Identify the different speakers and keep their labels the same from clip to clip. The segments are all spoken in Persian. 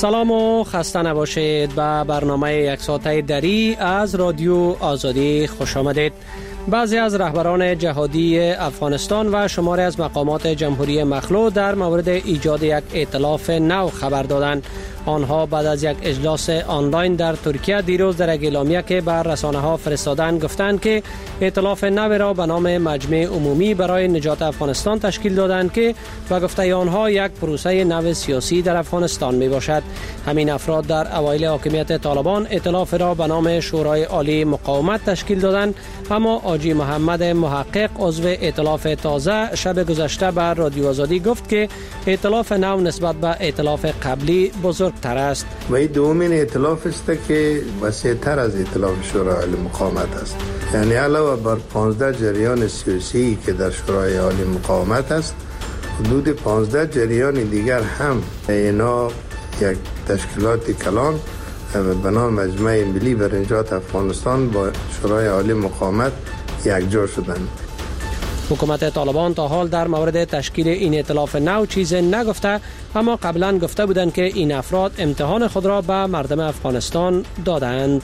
Speaker 1: سلام و خسته نباشید. به برنامه یک ساعته دری از رادیو آزادی خوش آمدید. بعضی از رهبران جهادی افغانستان و شماری از مقامات جمهوری مخلوع در مورد ایجاد یک ائتلاف نو خبر دادند. آنها بعد از یک اجلاس آنلاین در ترکیه دیروز در یک اعلامیه که بر رسانه‌ها فرستادند گفتند که ائتلاف نو را به نام مجمع عمومی برای نجات افغانستان تشکیل دادند که به گفته آنها یک پروسه نو سیاسی در افغانستان می باشد. همین افراد در اوایل حاکمیت طالبان ائتلاف را به نام شورای عالی مقاومت تشکیل دادند، اما حاجی محمد محقق عضو ائتلاف تازه شب گذشته بر رادیو آزادی گفت که ائتلاف نو نسبت به ائتلاف قبلی بزرگتر است.
Speaker 2: و این دومین ائتلاف است که وسیع‌تر از ائتلاف شورای عالی مقاومت است. یعنی علاوه بر 15 جریان سیاسی که در شورای عالی مقاومت است، حدود 15 جریان دیگر هم اینا یک تشکیلات کلان به نام مجمع ملی برای نجات افغانستان با شورای عالی مقاومت یکجا شدند.
Speaker 1: حکومت طالبان تا حال در مورد تشکیل این ائتلاف نو چیزی نگفته، اما قبلا گفته بودند که این افراد امتحان خود را به مردم افغانستان دادند.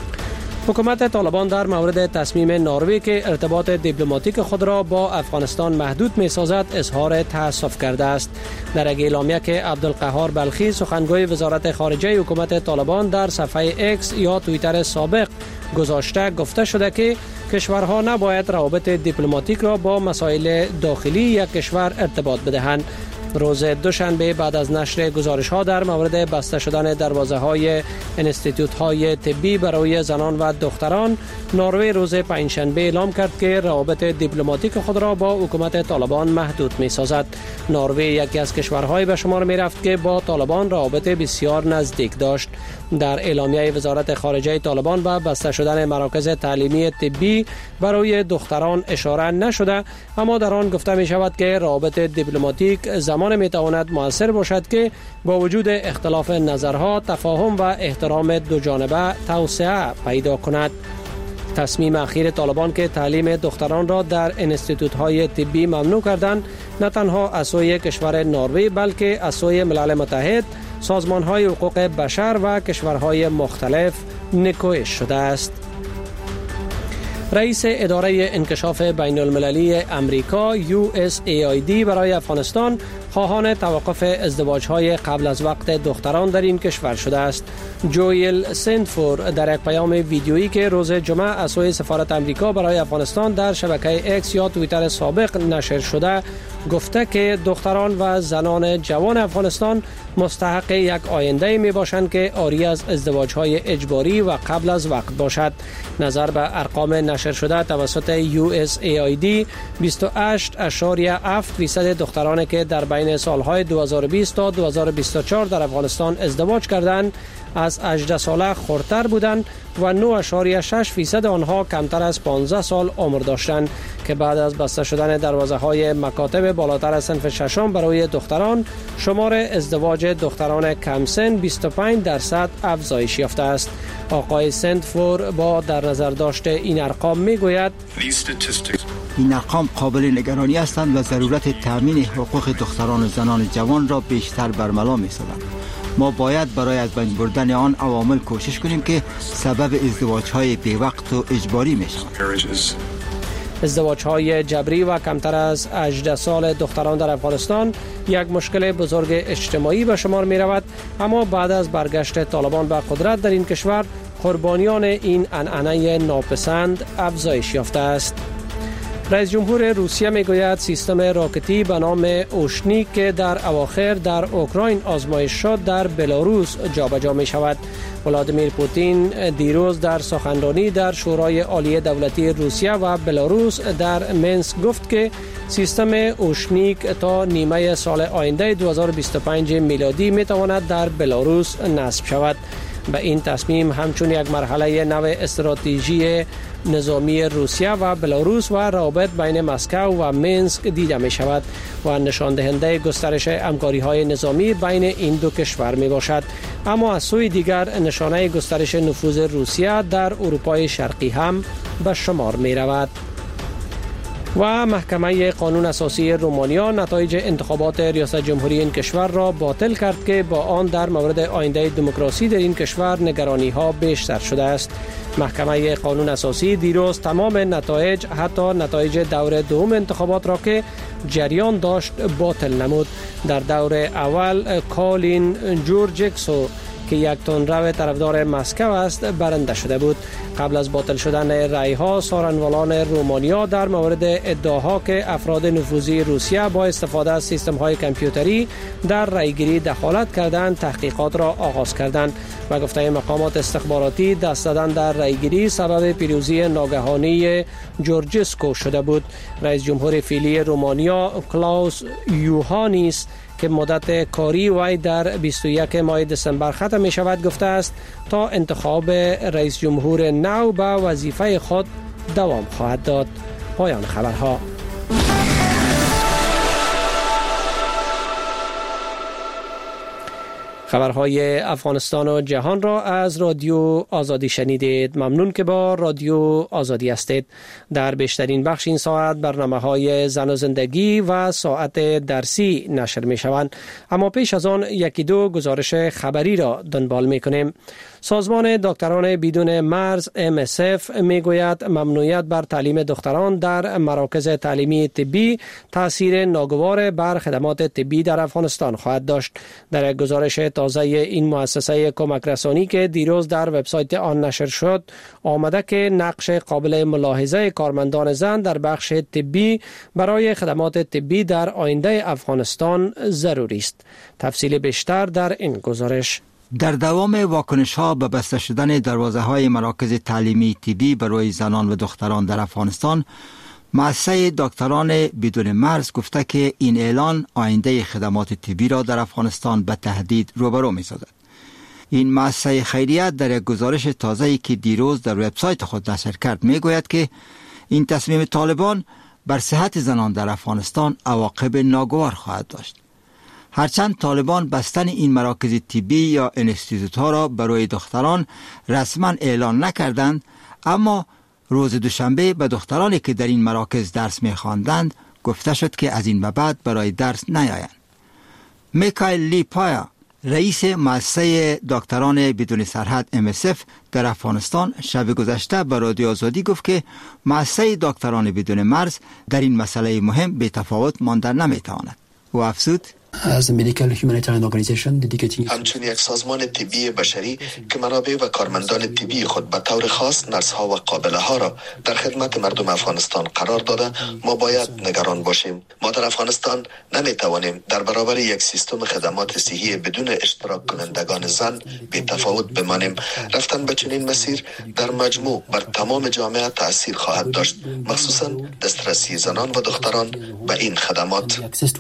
Speaker 1: حکومت طالبان در مورد تصمیم نروژ که ارتباط دیپلماتیک خود را با افغانستان محدود می‌سازد اظهار تأسف کرده است. در یک اعلامیه که عبدالقهار بلخی سخنگوی وزارت خارجه حکومت طالبان در صفحه ایکس یا توییتر سابق گذاشته گفته شده که کشورها نباید روابط دیپلماتیک را با مسائل داخلی یک کشور ارتباط بدهند. روز دوشنبه بعد از نشر گزارش‌ها در مورد بسته شدن دروازه‌های انستیتوت‌های طبی برای زنان و دختران، نروژ روز پنجشنبه اعلام کرد که روابط دیپلماتیک خود را با حکومت طالبان محدود می‌سازد. نروژ یکی از کشورهای به شمار می‌رفت که با طالبان روابط بسیار نزدیک داشت. در اعلامیه وزارت خارجه طالبان به بسته شدن مراکز تعلیمی طبی برای دختران اشاره نشده، اما در آن گفته می شود که روابط دیپلماتیک زمان می تواند مؤثر باشد که با وجود اختلاف نظرها تفاهم و احترام دو جانبه توسعه پیدا کند. تصمیم اخیر طالبان که تعلیم دختران را در انستیتوت‌های طبی ممنوع کردند، نه تنها از سوی کشور نروژ بلکه از سوی ملل متحد، سازمان‌های حقوق بشر و کشورهای مختلف نکوهش شده است. رئیس اداره انکشاف بین المللی امریکا USAID برای افغانستان خواهان توقف ازدواج‌های قبل از وقت دختران در این کشور شده است. جویل سندفور در یک پیام ویدیویی که روز جمعه از سوی سفارت امریکا برای افغانستان در شبکه ایکس یا توییتر سابق نشر شده گفته که دختران و زنان جوان افغانستان مستحق یک آینده می باشند که عاری از ازدواج‌های اجباری و قبل از وقت باشد. نظر به ارقام نشر شده توسط USAID 28.7% دختران که در بین سالهای 2020 تا 2024 در افغانستان ازدواج کردند از 18 ساله خردتر بودند و 9.6% آنها کمتر از 15 سال عمر داشتند که بعد از بسته شدن دروازه‌های مکاتب بالاتر از صنف ششم برای دختران، شمار ازدواج دختران کم سن 25% افزایش یافته است. آقای سندفور با در نظر داشت این ارقام میگوید
Speaker 3: این ارقام قابل نگرانی هستند و ضرورت تامین حقوق دختران و زنان جوان را بیشتر برملا می‌سازند. ما باید برای از بین بردن آن عوامل کوشش کنیم که سبب ازدواج‌های بی‌وقت و اجباری می‌شوند.
Speaker 1: ازدواج‌های جبری و کمتر از 18 سال دختران در افغانستان یک مشکل بزرگ اجتماعی به شمار می‌رود، اما بعد از برگشت طالبان به قدرت در این کشور قربانیان این عنعنه ناپسند افزایش یافته است. رئیس جمهور روسیه میگوید سیستم راکتی به نام اوشنیک که در اواخر در اوکراین آزمایش شد در بلاروس جابجا می شود. ولادیمیر پوتین دیروز در سخنرانی در شورای عالی دولتی روسیه و بلاروس در منسک گفت که سیستم اوشنیک تا نیمه سال آینده 2025 میلادی می تواند در بلاروس نصب شود. به این تصمیم همچون یک مرحله نو استراتژی نظامی روسیه و بلاروس و روابط بین مسکو و منسک دیده می شود و نشان دهنده گسترش همکاری‌های نظامی بین این دو کشور می باشد. اما از سوی دیگر نشانه گسترش نفوذ روسیه در اروپای شرقی هم به شمار می رود. و محکمه قانون اساسی رومانیا نتایج انتخابات ریاست جمهوری این کشور را باطل کرد که با آن در مورد آینده دموکراسی در این کشور نگرانی ها بیشتر شده است. محکمه قانون اساسی دیروز تمام نتایج، حتی نتایج دور دوم انتخابات را که جریان داشت باطل نمود. در دور اول کالین جورجکسو که یک تندرو طرفدار مسکو است برنده شده بود. قبل از باطل شدن رأی ها، سخنرانان رومانیا در مورد ادعاها که افراد نفوذی روسیه با استفاده از سیستم های کامپیوتری در رأیگیری دخالت کردند تحقیقات را آغاز کردند و گفته مقامات استخباراتی دست دادن در رأیگیری سبب پیروزی ناگهانی جورجسکو شده بود. رئیس جمهور فعلی رومانیا کلاوس یوهانیس که مدت کاری وی در 21 ماه دسامبر ختم می شود گفته است تا انتخاب رئیس جمهور نو به وظیفه خود دوام خواهد داد. پایان خبرها. خبرهای افغانستان و جهان را از رادیو آزادی شنیدید. ممنون که با رادیو آزادی هستید. در بیشترین بخش این ساعت برنامه‌های زن و زندگی و ساعت درسی نشر می شوند، اما پیش از آن یکی دو گزارش خبری را دنبال می کنیم. سازمان دکتران بدون مرز MSF می گوید ممنوعیت بر تعلیم دختران در مراکز تعلیمی طبی تاثیر ناگوار بر خدمات طبی در افغانستان خواهد داشت. در یک گزارش تازه این مؤسسه کمک رسانی که دیروز در وبسایت آن نشر شد آمده که نقش قابل ملاحظه کارمندان زن در بخش طبی برای خدمات طبی در آینده افغانستان ضروری است. تفصیل بیشتر در این گزارش.
Speaker 3: در دوام واکنش ها به بسته شدن دروازه های مراکز تعلیمی طبی برای زنان و دختران در افغانستان، مؤسسه دکتران بدون مرز گفته که این اعلان آینده خدمات طبی را در افغانستان به تهدید روبرو می سازد. این مؤسسه خیریه در یک گزارش تازه‌ای که دیروز در وبسایت خود نشر کرد می گوید که این تصمیم طالبان بر صحت زنان در افغانستان عواقب ناگوار خواهد داشت. هرچند طالبان بستن این مراکز طبی یا انستیتوت ها را برای دختران رسما اعلان نکردند، اما روز دوشنبه به دخترانی که در این مراکز درس می‌خواندند گفته شد که از این به بعد برای درس نیایند. میکائیل لی پایا، رئیس مؤسسه دکتران بدون سرحد MSF در افغانستان، شب گذشته به رادیو آزادی گفت که مؤسسه دکتران بدون مرز در این مسئله مهم بی تفاوت ماندن نمی‌تواند. و افزود
Speaker 4: همچون یک سازمان طبی بشری که منابع و کارمندان طبی خود به طور خاص نرس ها و قابله ها را در خدمت مردم افغانستان قرار داده، ما باید نگران باشیم. ما در افغانستان نمی توانیم در برابر یک سیستم خدمات صحی بدون اشتراک کنندگان زن بی تفاوت بمانیم. رفتن به چنین مسیر در مجموع بر تمام جامعه تأثیر خواهد داشت، مخصوصا دسترسی زنان و دختران به این خدمات.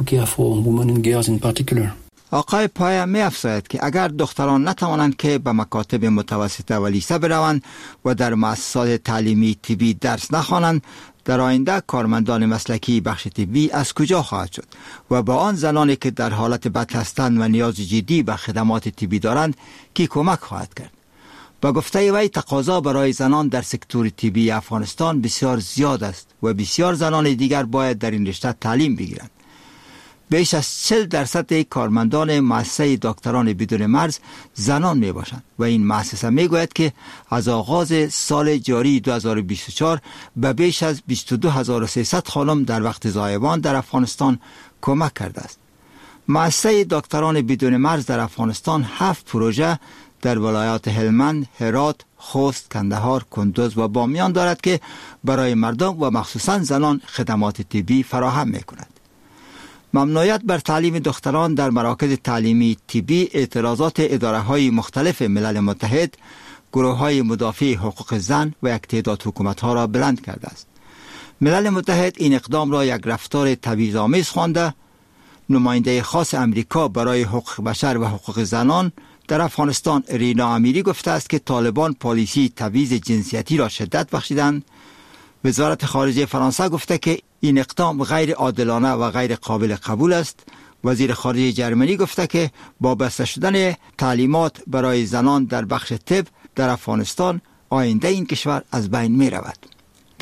Speaker 3: آقای پایا می افزاید که اگر دختران نتوانند که به مکاتب متوسطه و لیسه بروند و در مؤسسات تعلیمی طبی درس نخوانند، در آینده کارمندان مسلکی بخش طبی از کجا خواهد شد و با آن زنانی که در حالت بد هستند و نیاز جدی به خدمات طبی دارند کی کمک خواهد کرد؟ با گفته وی تقاضا برای زنان در سکتور طبی افغانستان بسیار زیاد است و بسیار زنان دیگر باید در این رشته تعلیم بگیرند. بیش از 40% کارمندان مؤسسه دکتران بدون مرز زنان می باشند و این مؤسسه می گوید که از آغاز سال جاری 2024 به بیش از 22300 خانم در وقت زایمان در افغانستان کمک کرده است. مؤسسه دکتران بدون مرز در افغانستان 7 پروژه در ولایات هلمند، هرات، خوست، کندهار، کندوز و بامیان دارد که برای مردم و مخصوصا زنان خدمات طبی فراهم می کند. ممنوعیت بر تعلیم دختران در مراکز تعلیمی طبی اعتراضات اداره‌های مختلف ملل متحد، گروه‌های مدافع حقوق زن و یک تعداد حکومت‌ها را بلند کرده است. ملل متحد این اقدام را یک رفتار تبعیض‌آمیز خوانده. نماینده خاص امریکا برای حقوق بشر و حقوق زنان در افغانستان رینا امیری گفته است که طالبان پالیسی تبعیض جنسیتی را شدت بخشیدند. وزارت خارجه فرانسه گفته که این اقدام غیر عادلانه و غیر قابل قبول است. وزیر خارجه جرمنی گفته که با بسته شدن تعلیمات برای زنان در بخش طب در افغانستان آینده این کشور از بین می رود.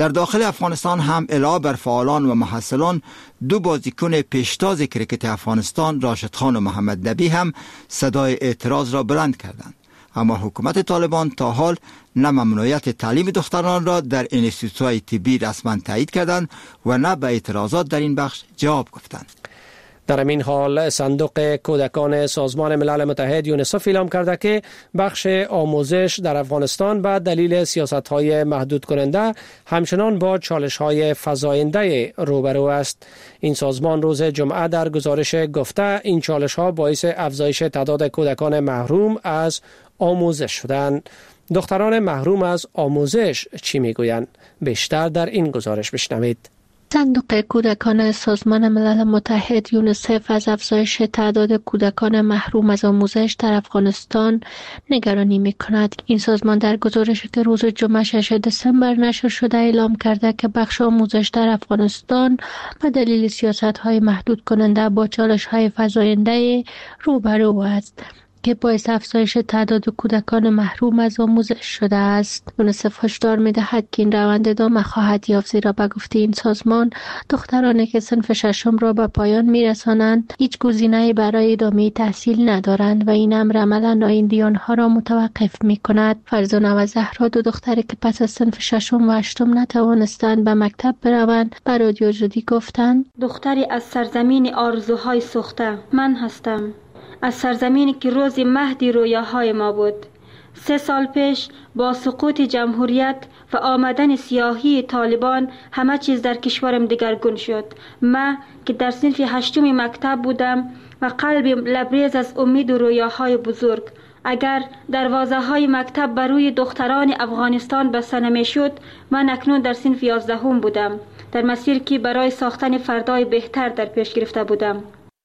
Speaker 3: در داخل افغانستان هم علاوه بر فعالان و محصلان، 2 بازیکن پیشتاز کرکت افغانستان راشد خان و محمد نبی هم صدای اعتراض را بلند کردند. اما حکومت طالبان تا حال نه ممنوعیت تعلیم دختران را در انستیتوت‌های طبی رسما تایید کردند و نه به اعتراضات در این بخش جواب گفتند.
Speaker 1: در همین حال صندوق کودکان سازمان ملل متحد یونیسف اعلام کرده که بخش آموزش در افغانستان به دلیل سیاست‌های محدود کننده همچنان با چالش‌های فزاینده روبرو است. این سازمان روز جمعه در گزارش گفته این چالش‌ها باعث افزایش تعداد کودکان محروم از آموزش شدند. دختران محروم از آموزش چی میگویند؟ بیشتر در این گزارش بشنوید.
Speaker 5: صندوق کودکان سازمان ملل متحد یونیسف از افزایش تعداد کودکان محروم از آموزش در افغانستان نگرانی می‌کند. این سازمان در گزارشی که روز جمعه 6 دسامبر نشر شده اعلام کرده که بخش آموزش در افغانستان به دلیل سیاست‌های محدود کننده با چالش‌های فزاینده روبرو است که باعث افزایش تعداد کودکان محروم از آموزش شده است. یونیسف هشدار می‌دهد که این روند ادامه خواهد یافت، زیرا به گفته این سازمان دخترانی که صنف ششم را به پایان می‌رسانند هیچ گزینه‌ای برای ادامه تحصیل ندارند و این امر عملاً آینده آنها را متوقف می‌کند. فرزانه و زهرا، 2 دختری که پس از صنف ششم و هشتم نتوانستند به مکتب بروند، به رادیو زودی گفتند:
Speaker 6: دختری از سرزمین آرزوهای سوخته من هستم، از سرزمینی که روز مهد رویاهای ما بود. 3 سال پیش با سقوط جمهوریت و آمدن سیاهی طالبان همه چیز در کشورم دگرگون شد. من که در صنف 8 مکتب بودم و قلبم لبریز از امید و رویاهای بزرگ، اگر دروازه های مکتب بر روی دختران افغانستان بسته نمی‌شد، من اکنون در صنف 11 بودم، در مسیر که برای ساختن فردای بهتر در پیش گرفته بودم.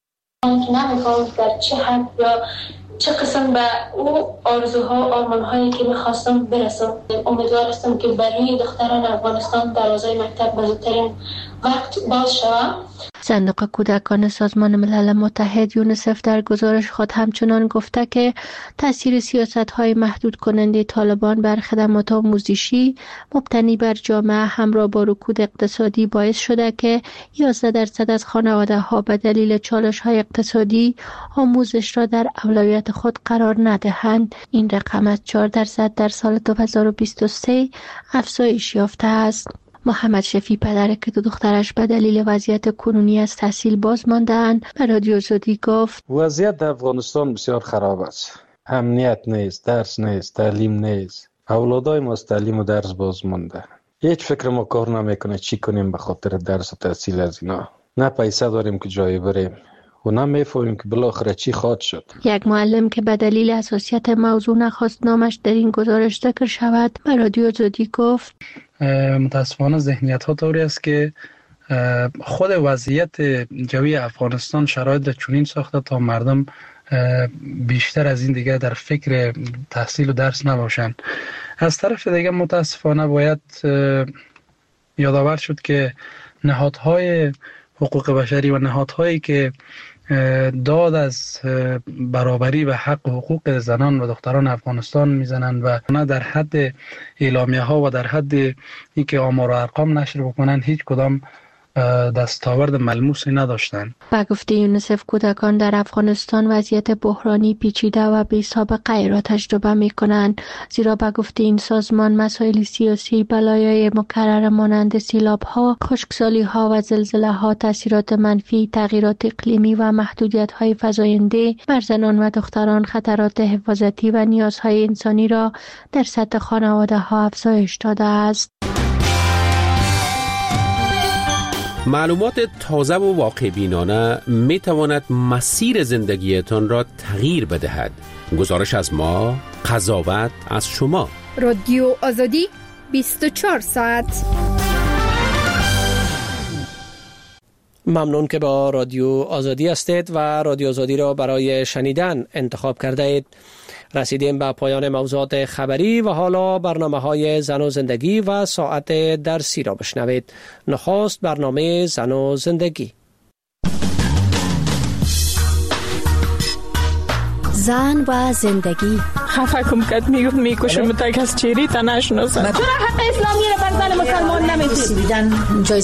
Speaker 7: نمی‌فهمم در چه حد یا چه قسم به او آرزوها و آرمان‌هایی که می‌خواستم برسم. امیدوار هستم که برای دختران افغانستان دروازه مکتب به زودترین وقت باز شود.
Speaker 5: صندوق کودکان سازمان ملل متحد یونیسف در گزارش خود همچنان گفته که تاثیر سیاست‌های محدود کننده طالبان بر خدمات آموزشی مبتنی بر جامعه همراه با رکود اقتصادی باعث شده که 11% از خانواده‌ها به دلیل چالش‌های اقتصادی آموزش را در اولویت خود قرار ندهند. این رقم از 4% در سال 2023 افزایش یافته است. محمد شفیع پدر که 2 دخترش به دلیل وضعیت کنونی از تحصیل باز مانده‌اند به رادیو زودی گفت:
Speaker 8: وضعیت در افغانستان بسیار خراب است. امنیت نیست، درس نیست، تعلیم نیست. اولادای ما از تعلیم و درس باز مانده. هیچ فکر ما کار نمیکنه چی کنیم به خاطر درس و تحصیل از اینا. نه پیسه داریم که جایی بریم و نمی‌فهمیم که بالاخره چی خواهد شد.
Speaker 5: یک معلم که به دلیل حساسیت موضوع نخواست نامش در این گزارش ذکر شود به رادیو زودی گفت:
Speaker 9: متاسفانه ذهنیت‌ها طوری است که خود وضعیت جوی افغانستان شرایط چنین ساخته تا مردم بیشتر از این دیگه در فکر تحصیل و درس نباشند. از طرف دیگه متاسفانه باید یادآور شد که نهادهای حقوق بشری و نهادهایی که داد از برابری و حق و حقوق زنان و دختران افغانستان میزنند و نه در حد اعلامیه ها و در حد اینکه آمار و ارقام نشر بکنند هیچ کدام دستاورد ملموسی نداشتند.
Speaker 5: با گفته یونیسف کودکان در افغانستان وضعیت بحرانی پیچیده و بی سابقه را تجربه می کنند، زیرا با گفته این سازمان مسائل سیاسی، بلایای مکرر مانند سیلاب ها، خشکسالی ها و زلزله ها، تاثیرات منفی، تغییرات اقلیمی و محدودیت های فزاینده بر زنان و دختران خطرات حفاظتی و نیازهای انسانی را در سطح خانواده ها افزایش داده است.
Speaker 10: معلومات تازه و واقع بینانه می تواند مسیر زندگیتان را تغییر بدهد. گزارش از ما، قضاوت از شما.
Speaker 11: رادیو آزادی 24 ساعت.
Speaker 1: ممنون که با رادیو آزادی هستید و رادیو آزادی را برای شنیدن انتخاب کرده اید. رسیدیم به پایان موضوعات خبری و حالا برنامه‌های زن و زندگی و ساعت درسی را بشنوید. نخست برنامه زن و زندگی.
Speaker 12: زن و زندگی، خفکم کرد میکشم تا کس چیری تا نشناسم.
Speaker 13: چرا حق اسلامی رو بر زن مسلمان نمیدید؟